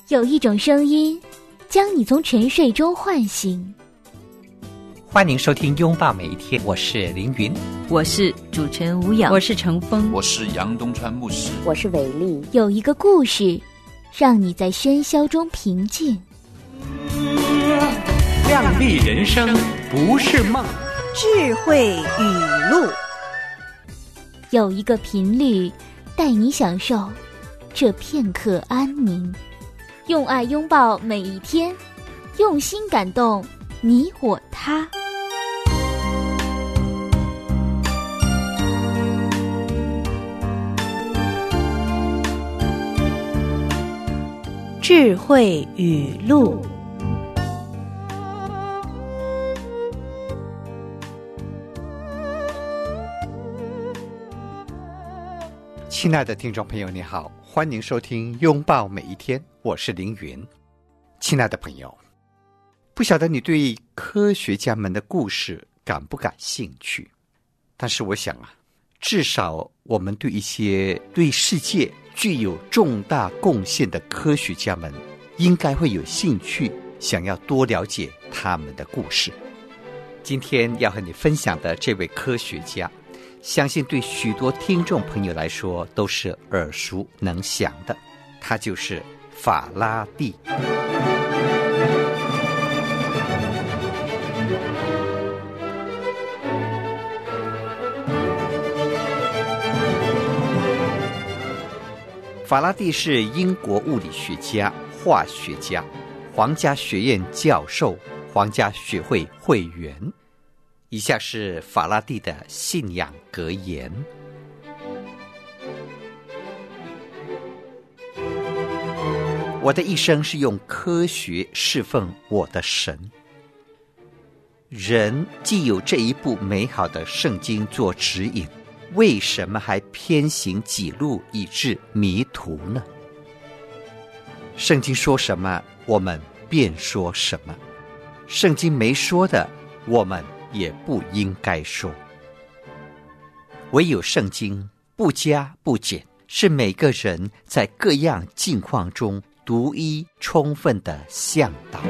有一种声音将你从沉睡中唤醒。 欢迎收听拥抱每一天，我是凌云， 我是主持人吴雅，我是程峰， 我是杨东川牧师， 我是伟丽。 有一个故事让你在喧嚣中平静。 亮丽人生不是梦， 智慧语录。 有一个频率带你享受这片刻安宁，用爱拥抱每一天，用心感动你我他。 智慧语录。 亲爱的听众朋友你好，欢迎收听拥抱每一天，我是凌云。亲爱的朋友，不晓得你对科学家们的故事感不感兴趣，但是我想至少我们对一些对世界具有重大贡献的科学家们应该会有兴趣，想要多了解他们的故事。今天要和你分享的这位科学家，相信对许多听众朋友来说都是耳熟能详的，他就是法拉第。法拉第是英国物理学家、化学家，皇家学院教授，皇家学会会员。以下是法拉第的信仰格言：我的一生是用科学侍奉我的神。人既有这一部美好的圣经做指引，为什么还偏行己路，以致迷途呢？圣经说什么，我们便说什么；圣经没说的，我们也不应该说。唯有圣经不加不减，是每个人在各样境况中独一充分的向导。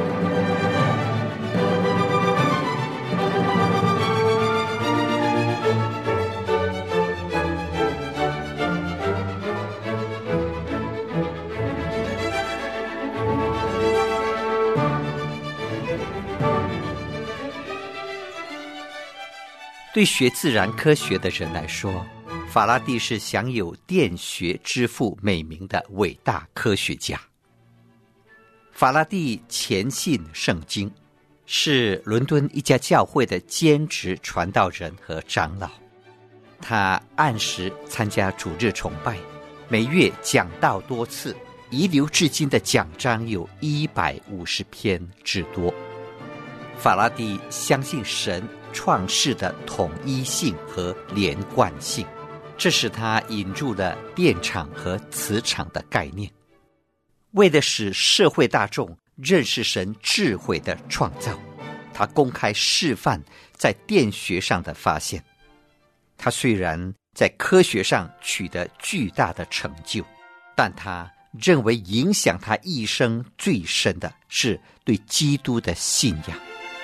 对学自然科学的人来说，法拉第是享有电学之父美名的伟大科学家。法拉第虔信圣经，是伦敦一家教会的兼职传道人和长老。他按时参加主日崇拜，每月讲道多次，遗留至今的讲章有150篇之多。法拉第相信神创世的统一性和连贯性，这使他引入了电场和磁场的概念，为了使社会大众认识神智慧的创造，他公开示范在电学上的发现。他虽然在科学上取得巨大的成就，但他认为影响他一生最深的是对基督的信仰。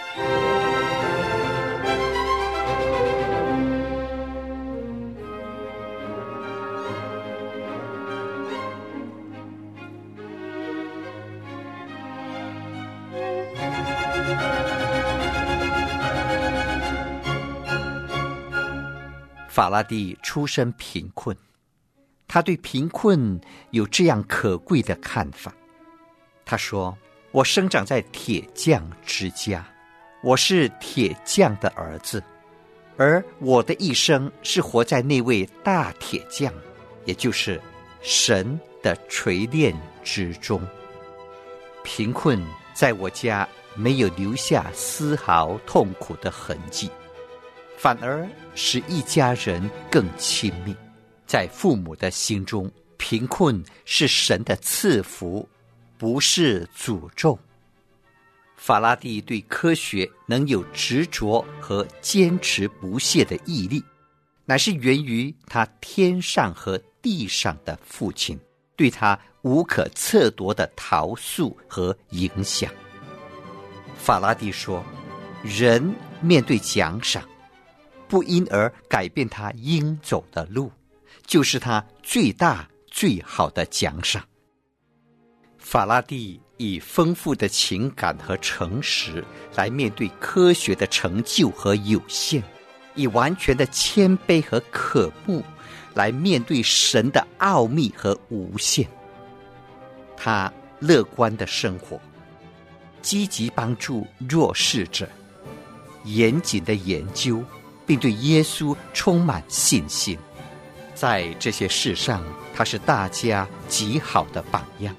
法拉第出身贫困，他对贫困有这样可贵的看法。他说：我生长在铁匠之家，我是铁匠的儿子，而我的一生是活在那位大铁匠，也就是神的锤炼之中。贫困在我家没有留下丝毫痛苦的痕迹，反而使一家人更亲密。在父母的心中，贫困是神的赐福，不是诅咒。法拉第对科学能有执着和坚持不懈的毅力，乃是源于他天上和地上的父亲对他无可测度的陶塑和影响。法拉第说，人面对奖赏，不因而改变他应走的路，就是他最大最好的奖赏。法拉第以丰富的情感和诚实来面对科学的成就和有限，以完全的谦卑和渴慕来面对神的奥秘和无限。他乐观的生活，积极帮助弱势者，严谨的研究，并对耶稣充满信心。在这些事上，他是大家极好的榜样。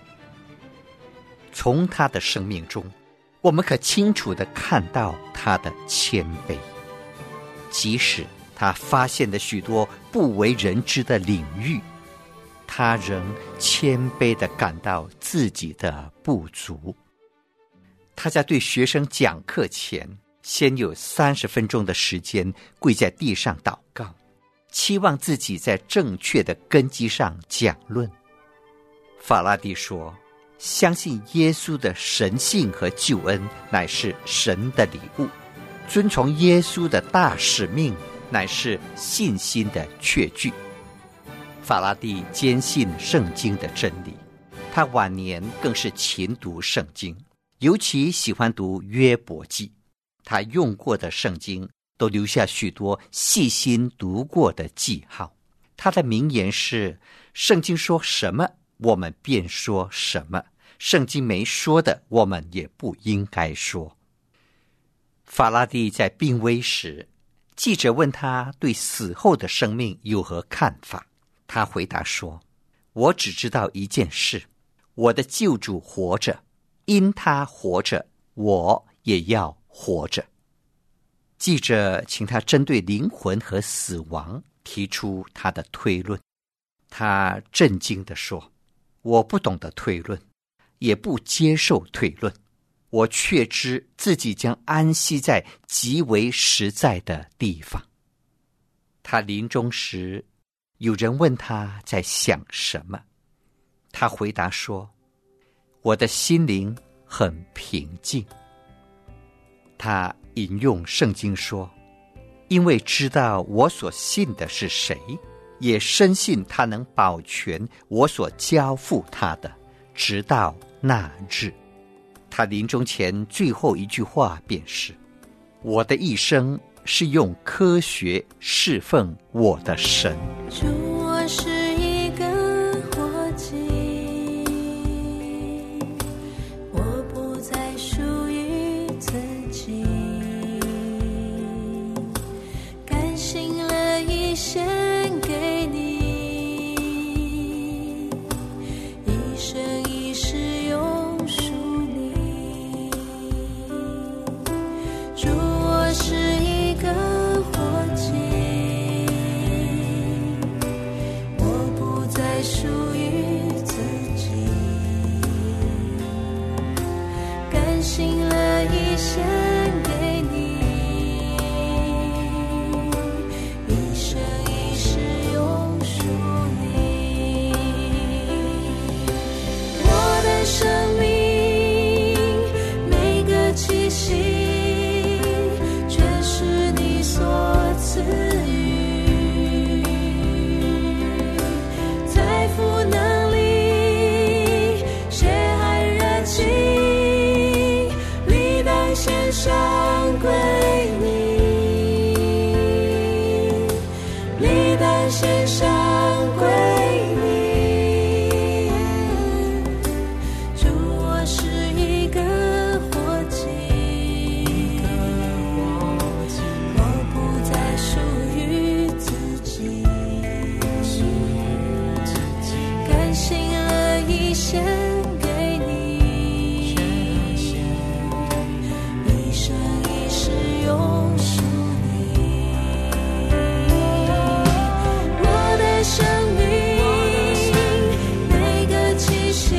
从他的生命中，我们可清楚地看到他的谦卑。即使他发现了许多不为人知的领域，他仍谦卑地感到自己的不足。他在对学生讲课前，先有30分钟的时间跪在地上祷告，期望自己在正确的根基上讲论。法拉第说，相信耶稣的神性和救恩乃是神的礼物，遵从耶稣的大使命乃是信心的确据。法拉第坚信圣经的真理，他晚年更是勤读圣经，尤其喜欢读约伯记。他用过的圣经都留下许多细心读过的记号。他的名言是，圣经说什么我们便说什么，圣经没说的我们也不应该说。法拉第在病危时，记者问他对死后的生命有何看法，他回答说，我只知道一件事，我的救主活着，因他活着，我也要活着。记者请他针对灵魂和死亡提出他的推论，他震惊地说，我不懂得推论，也不接受推论，我确知自己将安息在极为实在的地方。他临终时，有人问他在想什么，他回答说，我的心灵很平静。他引用圣经说，因为知道我所信的是谁，也深信他能保全我所交付他的，直到那日。他临终前最后一句话便是，我的一生是用科学侍奉我的神。 主，我是一个活祭，我不再属于自己，甘心乐意献给你，一生一世永属你。主，我是一个活祭，我不再属于自己，甘心乐意献给你，一生一世永属你。我的生命每个气息全是你所赐予，财富能力血汗热情理当献上归你，理当献上归你。主，我是一个活祭，我不再属于自己，甘心乐意献给你，一生一世永属你。我的生命每个气息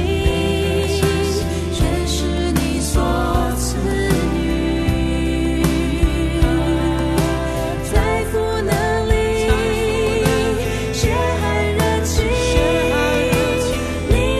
全是你所赐予，财富能力血汗热情理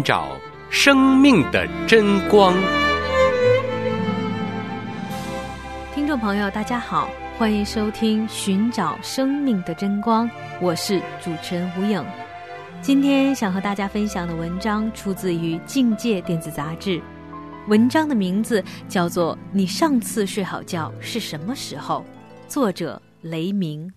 找生命的真光。 听众朋友大家好，欢迎收听寻找生命的真光，我是主持人吴颖。今天想和大家分享的文章出自于境界电子杂志，文章的名字叫做你上次睡好觉是什么时候，作者雷鸣。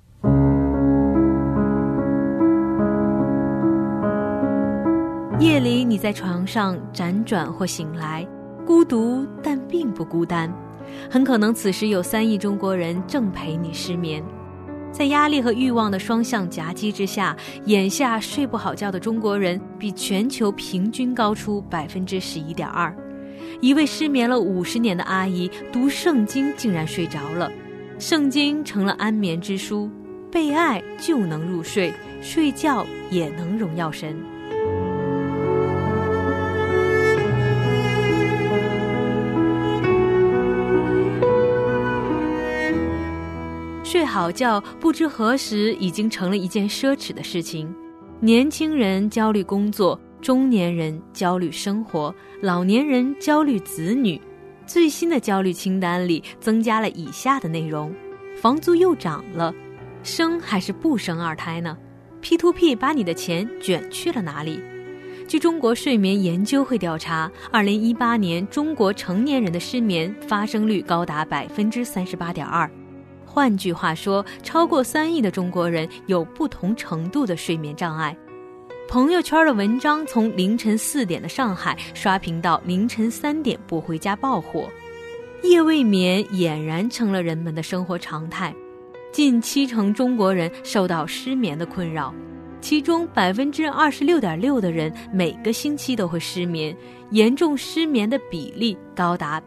夜里你在床上辗转或醒来，孤独但并不孤单，很可能此时有3亿中国人正陪你失眠。在压力和欲望的双向夹击之下，眼下睡不好觉的中国人比全球平均高出 11.2%。 一位失眠了50年的阿姨读圣经竟然睡着了，圣经成了安眠之书，被爱就能入睡，睡觉也能荣耀神。睡好觉不知何时已经成了一件奢侈的事情，年轻人焦虑工作，中年人焦虑生活，老年人焦虑子女。最新的焦虑清单里增加了以下的内容：房租又涨了，生还是不生2胎呢？ P2P 把你的钱卷去了哪里？据中国睡眠研究会调查，2018年中国成年人的失眠发生率高达 38.2%。换句话说，超过3亿的中国人有不同程度的睡眠障碍。朋友圈的文章从凌晨4点的上海刷屏到凌晨3点不回家爆火，夜未眠俨然成了人们的生活常态。近70%中国人受到失眠的困扰，其中 26.6% 的人每个星期都会失眠，严重失眠的比例高达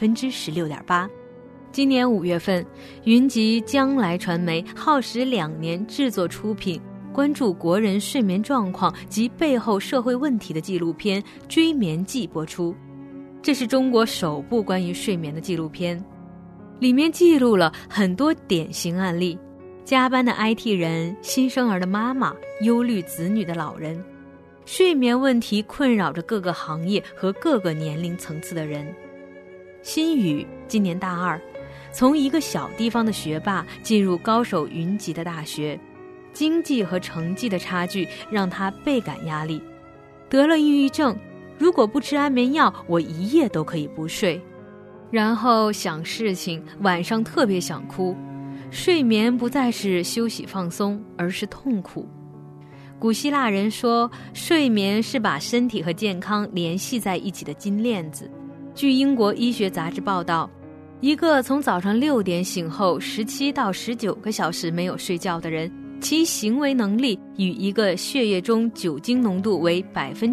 16.8%。今年5月份，云集将来传媒耗时2年制作出品，关注国人睡眠状况及背后社会问题的纪录片《追眠记》播出。这是中国首部关于睡眠的纪录片，里面记录了很多典型案例：加班的 IT 人、新生儿的妈妈、忧虑子女的老人。睡眠问题困扰着各个行业和各个年龄层次的人。新宇今年大2，从一个小地方的学霸进入高手云集的大学，经济和成绩的差距让他倍感压力，得了抑郁症。如果不吃安眠药，我1夜都可以不睡。然后想事情，晚上特别想哭。睡眠不再是休息放松，而是痛苦。古希腊人说，睡眠是把身体和健康联系在一起的金链子。据英国医学杂志报道，一个从早上6点醒后17到19个小时没有睡觉的人，其行为能力与一个血液中酒精浓度为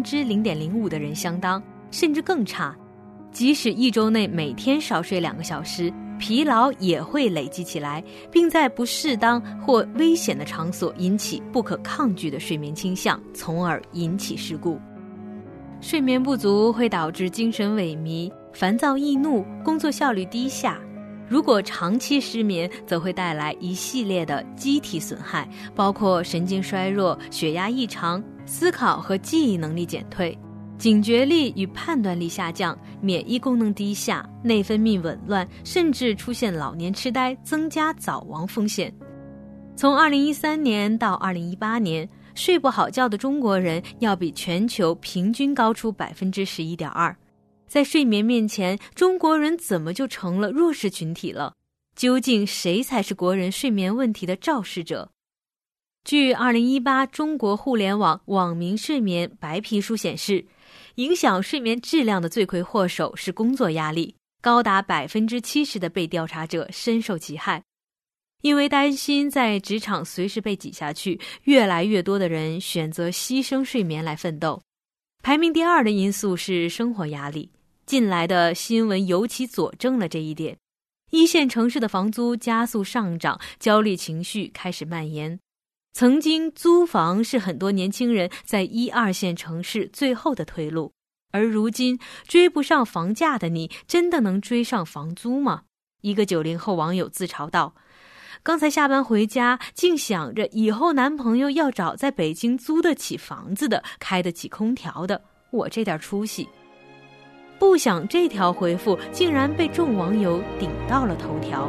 0.05% 的人相当，甚至更差。即使1周内每天少睡2个小时，疲劳也会累积起来，并在不适当或危险的场所引起不可抗拒的睡眠倾向，从而引起事故。睡眠不足会导致精神萎靡、烦躁易怒、工作效率低下。如果长期失眠，则会带来一系列的机体损害，包括神经衰弱、血压异常、思考和记忆能力减退、警觉力与判断力下降、免疫功能低下、内分泌紊乱，甚至出现老年痴呆，增加早亡风险。从2013年到2018年，睡不好觉的中国人要比全球平均高出 11.2%。在睡眠面前，中国人怎么就成了弱势群体了？究竟谁才是国人睡眠问题的肇事者？据2018中国互联网网民睡眠白皮书显示，影响睡眠质量的罪魁祸首是工作压力，高达 70% 的被调查者深受其害。因为担心在职场随时被挤下去，越来越多的人选择牺牲睡眠来奋斗。排名第2的因素是生活压力，近来的新闻尤其佐证了这一点。1线城市的房租加速上涨，焦虑情绪开始蔓延。曾经租房是很多年轻人在1、2线城市最后的退路，而如今追不上房价的你，真的能追上房租吗？一个90后网友自嘲道，刚才下班回家，竟想着以后男朋友要找在北京租得起房子的、开得起空调的。 我这点出息。不想这条回复竟然被众网友顶到了头条。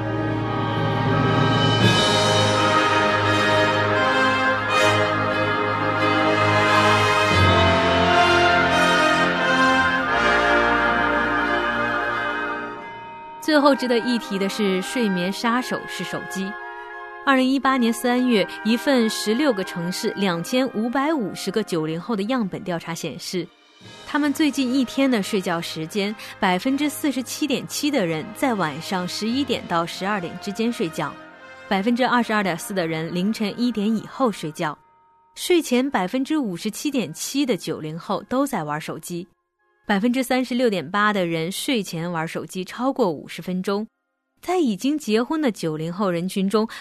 最后值得一提的是，睡眠杀手是手机。2018年3月，一份16个城市2550个90后的样本调查显示，他们最近一天的睡觉时间，47.7%的人在晚上11点到12点之间睡觉，22.4%的人凌晨1点以后睡觉，睡前57.7%的90后都在玩手机，36.8%的人睡前玩手机超过50分钟。在已经结婚的90后人群中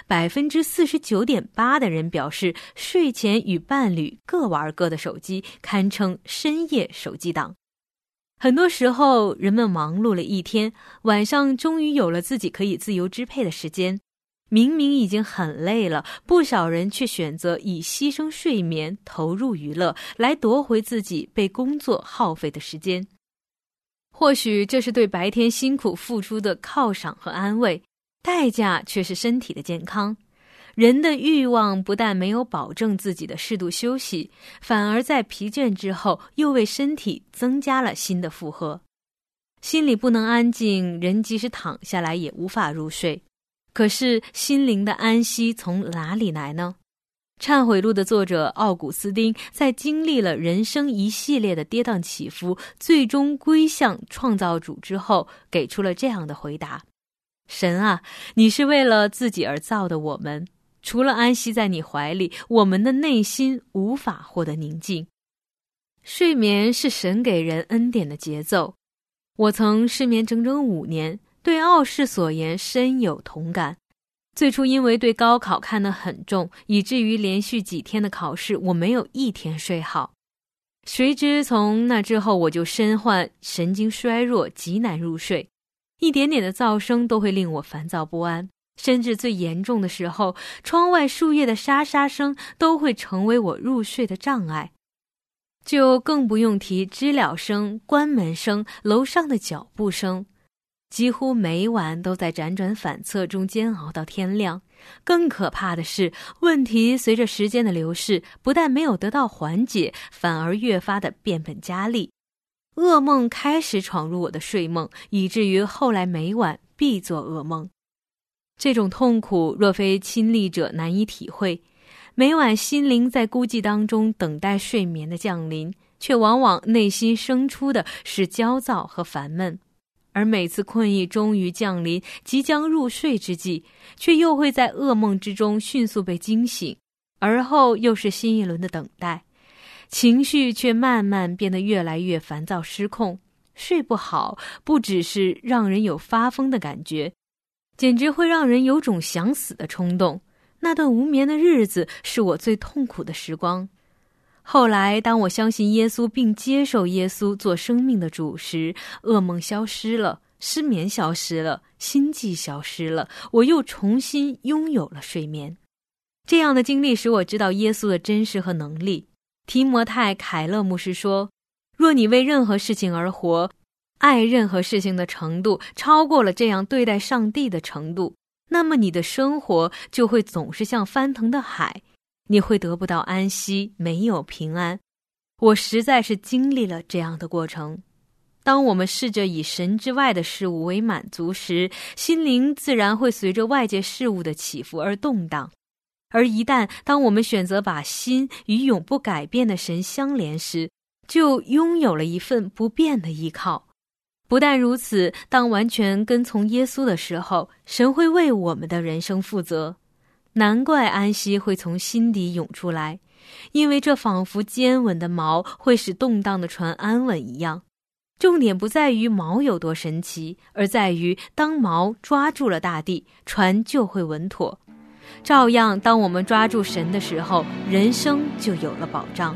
，49.8%的人表示睡前与伴侣各玩各的手机，堪称深夜手机党。很多时候，人们忙碌了一天，晚上终于有了自己可以自由支配的时间。明明已经很累了，不少人却选择以牺牲睡眠投入娱乐，来夺回自己被工作耗费的时间。或许这是对白天辛苦付出的犒赏和安慰，代价却是身体的健康。人的欲望不但没有保证自己的适度休息，反而在疲倦之后又为身体增加了新的负荷。心里不能安静，人即使躺下来也无法入睡。可是心灵的安息从哪里来呢？忏悔录的作者奥古斯丁在经历了人生一系列的跌宕起伏，最终归向创造主之后，给出了这样的回答：神啊，你是为了自己而造的我们，除了安息在你怀里，我们的内心无法获得宁静。睡眠是神给人恩典的节奏。我曾失眠整整5年，对奥氏所言深有同感。最初因为对高考看得很重，以至于连续几天的考试我没有一天睡好。谁知从那之后我就身患神经衰弱，极难入睡，一点点的噪声都会令我烦躁不安，甚至最严重的时候，窗外树叶的沙沙声都会成为我入睡的障碍。就更不用提知了声、关门声、楼上的脚步声，几乎每晚都在辗转反侧中煎熬到天亮。更可怕的是，问题随着时间的流逝，不但没有得到缓解，反而越发的变本加厉。噩梦开始闯入我的睡梦，以至于后来每晚必做噩梦。这种痛苦若非亲历者难以体会，每晚心灵在孤寂当中等待睡眠的降临，却往往内心生出的是焦躁和烦闷。而每次困意终于降临，即将入睡之际，却又会在噩梦之中迅速被惊醒，而后又是新一轮的等待，情绪却慢慢变得越来越烦躁失控。睡不好不只是让人有发疯的感觉，简直会让人有种想死的冲动。那段无眠的日子是我最痛苦的时光。后来当我相信耶稣并接受耶稣做生命的主时，噩梦消失了，失眠消失了，心悸消失了，我又重新拥有了睡眠。这样的经历使我知道耶稣的真实和能力。提摩太·凯勒牧师说，若你为任何事情而活，爱任何事情的程度超过了这样对待上帝的程度，那么你的生活就会总是像翻腾的海，你会得不到安息，没有平安。我实在是经历了这样的过程。当我们试着以神之外的事物为满足时，心灵自然会随着外界事物的起伏而动荡。而一旦当我们选择把心与永不改变的神相连时，就拥有了一份不变的依靠。不但如此，当完全跟从耶稣的时候，神会为我们的人生负责。难怪安息会从心底涌出来，因为这仿佛坚稳的锚会使动荡的船安稳一样。重点不在于锚有多神奇，而在于当锚抓住了大地，船就会稳妥。照样，当我们抓住神的时候，人生就有了保障。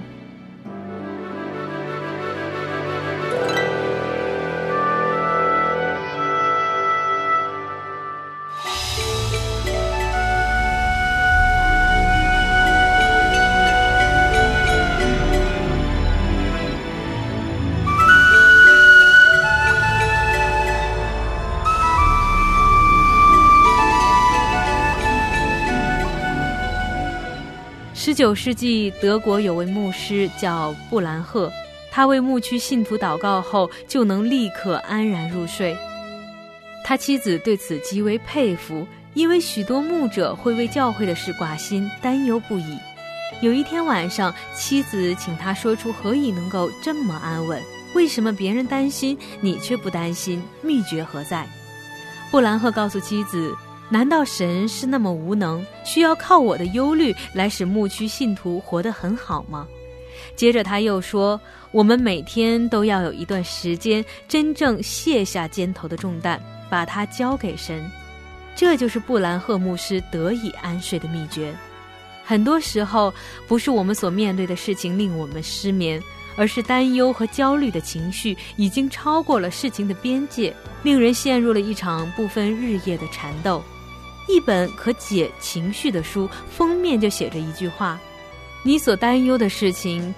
19世纪，德国有位牧师叫布兰赫，他为牧区信徒祷告后，就能立刻安然入睡。他妻子对此极为佩服，因为许多牧者会为教会的事挂心，担忧不已。有一天晚上，妻子请他说出何以能够这么安稳，为什么别人担心，你却不担心，秘诀何在？布兰赫告诉妻子，难道神是那么无能，需要靠我的忧虑来使牧区信徒活得很好吗？接着他又说，我们每天都要有一段时间真正卸下肩头的重担，把它交给神。这就是布兰赫牧师得以安睡的秘诀。很多时候，不是我们所面对的事情令我们失眠，而是担忧和焦虑的情绪已经超过了事情的边界，令人陷入了一场不分日夜的缠斗。一本可解情绪的书，封面就写着一句话：你所担忧的事情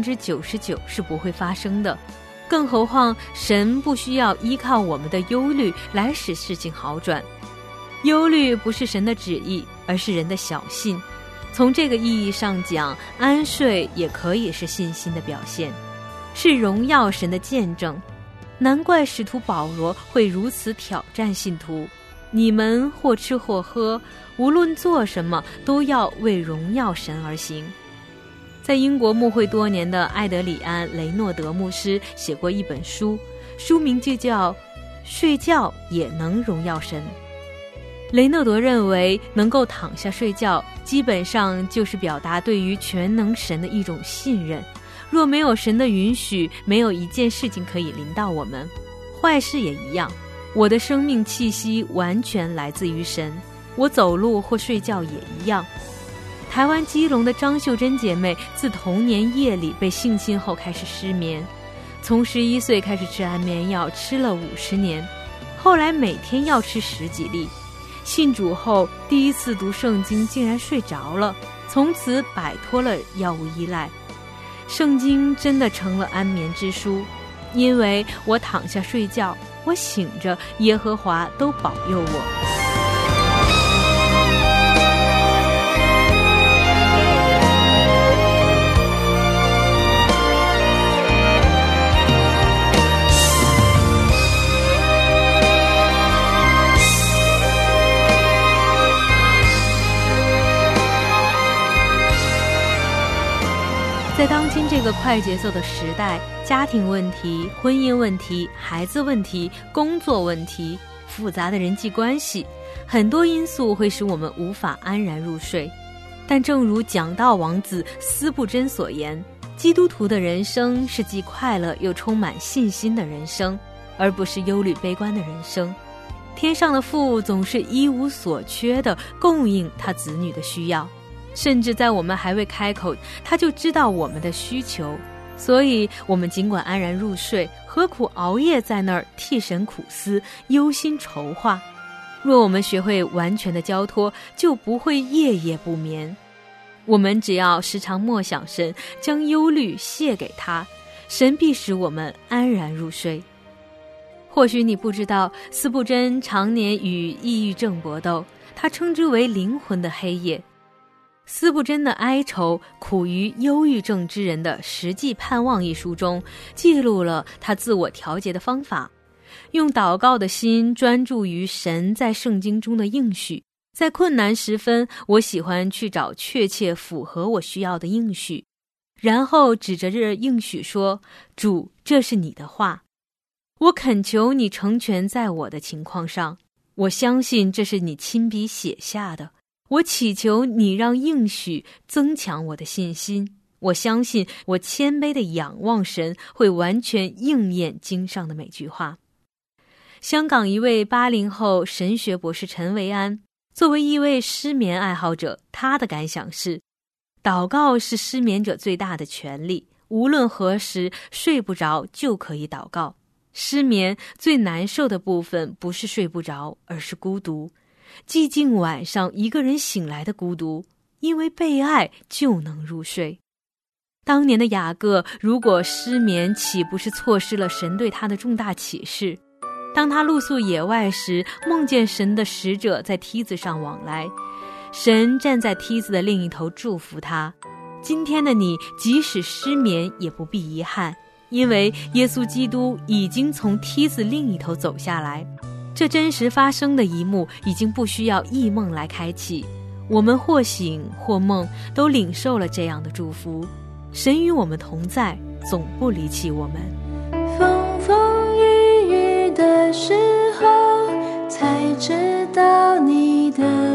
99%是不会发生的，更何况神不需要依靠我们的忧虑来使事情好转。忧虑不是神的旨意，而是人的小信。从这个意义上讲，安睡也可以是信心的表现，是荣耀神的见证。难怪使徒保罗会如此挑战信徒，你们或吃或喝，无论做什么，都要为荣耀神而行。在英国牧会多年的艾德里安·雷诺德牧师写过一本书，书名就叫《睡觉也能荣耀神》。雷诺德认为，能够躺下睡觉，基本上就是表达对于全能神的一种信任。若没有神的允许，没有一件事情可以临到我们。坏事也一样，我的生命气息完全来自于神，我走路或睡觉也一样。台湾基隆的张秀珍姐妹自童年夜里被性侵后开始失眠，从11岁开始吃安眠药，吃了50年，后来每天要吃10几粒。信主后第一次读圣经竟然睡着了，从此摆脱了药物依赖。圣经真的成了安眠之书，因为我躺下睡觉，我醒着，耶和华都保佑我。在当今这个快节奏的时代，家庭问题、婚姻问题、孩子问题、工作问题，复杂的人际关系，很多因素会使我们无法安然入睡。但正如讲道王子司布真所言，基督徒的人生是既快乐又充满信心的人生，而不是忧虑悲观的人生。天上的父总是一无所缺地供应他子女的需要，甚至在我们还未开口，他就知道我们的需求。所以我们尽管安然入睡，何苦熬夜在那儿替神苦思，忧心筹划？若我们学会完全的交托，就不会夜夜不眠。我们只要时常默想神，将忧虑卸给他，神必使我们安然入睡。或许你不知道，司布真常年与抑郁症搏斗，他称之为灵魂的黑夜。司布真的哀愁苦于忧郁症之人的实际盼望一书中，记录了他自我调节的方法，用祷告的心专注于神在圣经中的应许。在困难时分，我喜欢去找确切符合我需要的应许，然后指着这应许说，主，这是你的话，我恳求你成全在我的情况上，我相信这是你亲笔写下的，我祈求你让应许增强我的信心，我相信我谦卑的仰望神会完全应验经上的每句话。香港一位80后神学博士陈维安，作为一位失眠爱好者，他的感想是，祷告是失眠者最大的权利，无论何时睡不着就可以祷告。失眠最难受的部分不是睡不着，而是孤独。寂静晚上一个人醒来的孤独，因为被爱就能入睡。当年的雅各如果失眠，岂不是错失了神对他的重大启示？当他露宿野外时，梦见神的使者在梯子上往来，神站在梯子的另一头祝福他， 今天的你即使失眠也不必遗憾，因为耶稣基督已经从梯子另一头走下来。这真实发生的一幕已经不需要异梦来开启，我们或醒或梦都领受了这样的祝福。神与我们同在，总不离弃我们。 风风雨雨的时候，才知道你的